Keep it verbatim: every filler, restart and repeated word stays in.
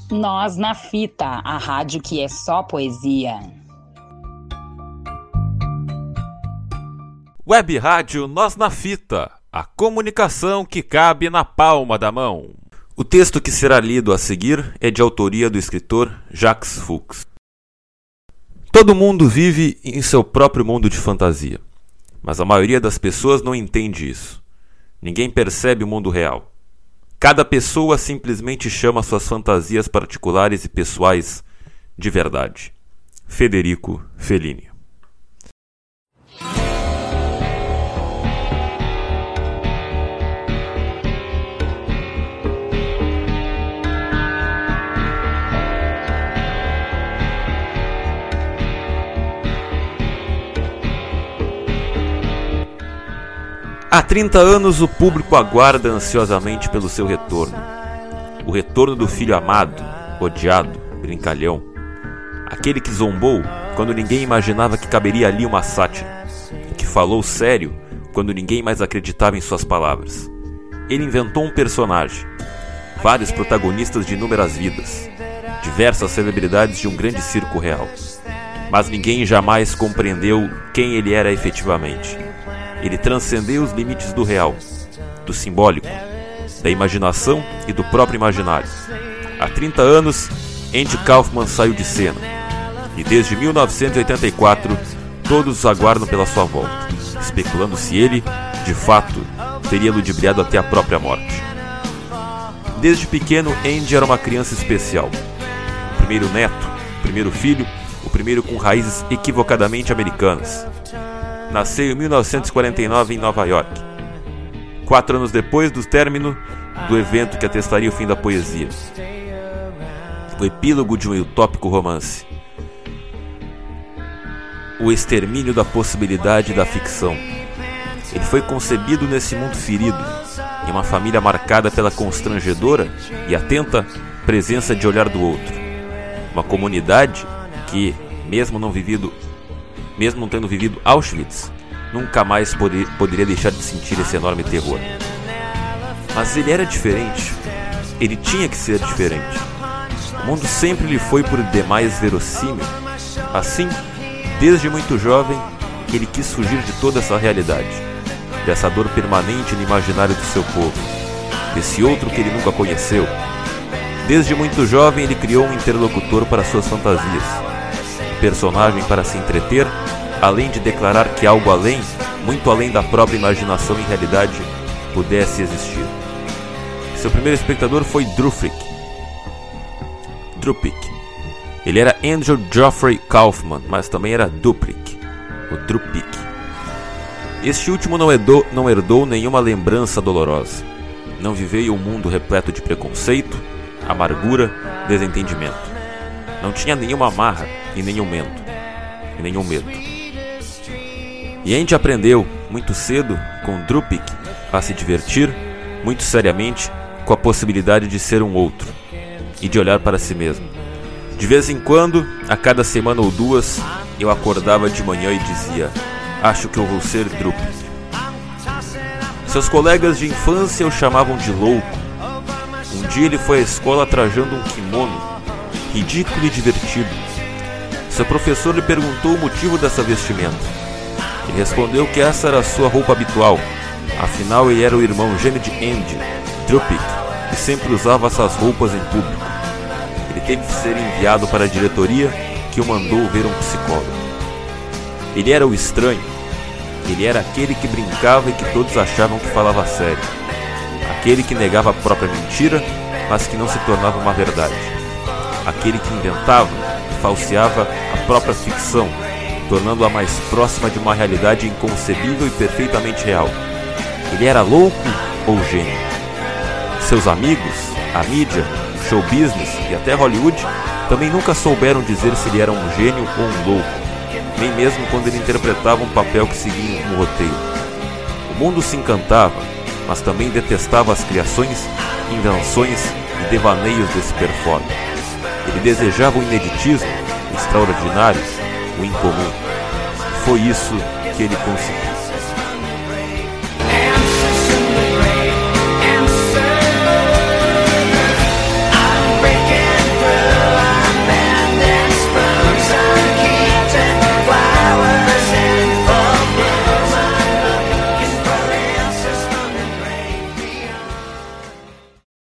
Nós na Fita, a rádio que é só poesia. Web Rádio Nós na Fita, a comunicação que cabe na palma da mão. O texto que será lido a seguir é de autoria do escritor Jacques Fuchs. Todo mundo vive em seu próprio mundo de fantasia, mas a maioria das pessoas não entende isso. Ninguém percebe o mundo real. Cada pessoa simplesmente chama suas fantasias particulares e pessoais de verdade. Federico Fellini. Há trinta anos o público aguarda ansiosamente pelo seu retorno. O retorno do filho amado, odiado, brincalhão. Aquele que zombou quando ninguém imaginava que caberia ali uma sátira. Que falou sério quando ninguém mais acreditava em suas palavras. Ele inventou um personagem. Vários protagonistas de inúmeras vidas. Diversas celebridades de um grande circo real. Mas ninguém jamais compreendeu quem ele era efetivamente. Ele transcendeu os limites do real, do simbólico, da imaginação e do próprio imaginário. Há trinta anos, Andy Kaufman saiu de cena. E desde mil novecentos e oitenta e quatro, todos aguardam pela sua volta, especulando se ele, de fato, teria ludibriado até a própria morte. Desde pequeno, Andy era uma criança especial. O primeiro neto, o primeiro filho, o primeiro com raízes equivocadamente americanas. Nasceu em mil novecentos e quarenta e nove em Nova York, quatro anos depois do término do evento que atestaria o fim da poesia, o epílogo de um utópico romance, o extermínio da possibilidade da ficção. Ele foi concebido nesse mundo ferido, em uma família marcada pela constrangedora e atenta presença de olhar do outro, uma comunidade que, mesmo não vivido Mesmo não tendo vivido Auschwitz, nunca mais poder, poderia deixar de sentir esse enorme terror. Mas ele era diferente. Ele tinha que ser diferente. O mundo sempre lhe foi por demais verossímil. Assim, desde muito jovem, ele quis fugir de toda essa realidade, dessa dor permanente no imaginário do seu povo, desse outro que ele nunca conheceu. Desde muito jovem, ele criou um interlocutor para suas fantasias, um personagem para se entreter, além de declarar que algo além, muito além da própria imaginação e realidade, pudesse existir. Seu primeiro espectador foi Drufrick. Drupik. Ele era Andrew Geoffrey Kaufman, mas também era Duprick, o Drupik. Este último não herdou, não herdou nenhuma lembrança dolorosa. Não viveu em um mundo repleto de preconceito, amargura, desentendimento. Não tinha nenhuma amarra e nenhum medo. E nenhum medo. E Andy aprendeu, muito cedo, com Drupik, a se divertir, muito seriamente, com a possibilidade de ser um outro, e de olhar para si mesmo. De vez em quando, a cada semana ou duas, eu acordava de manhã e dizia: acho que eu vou ser Drupik. Seus colegas de infância o chamavam de louco. Um dia ele foi à escola trajando um kimono, ridículo e divertido. Seu professor lhe perguntou o motivo dessa vestimenta. Ele respondeu que essa era a sua roupa habitual, afinal ele era o irmão gêmeo de Andy, Drupik, que sempre usava essas roupas em público. Ele teve que ser enviado para a diretoria, que o mandou ver um psicólogo. Ele era o estranho. Ele era aquele que brincava e que todos achavam que falava sério. Aquele que negava a própria mentira, mas que não se tornava uma verdade. Aquele que inventava e falseava a própria ficção, tornando-a mais próxima de uma realidade inconcebível e perfeitamente real. Ele era louco ou gênio? Seus amigos, a mídia, o show business e até Hollywood também nunca souberam dizer se ele era um gênio ou um louco, nem mesmo quando ele interpretava um papel que seguia um roteiro. O mundo se encantava, mas também detestava as criações, invenções e devaneios desse performer. Ele desejava o ineditismo, o extraordinário, o incomum. Foi isso que ele conseguiu.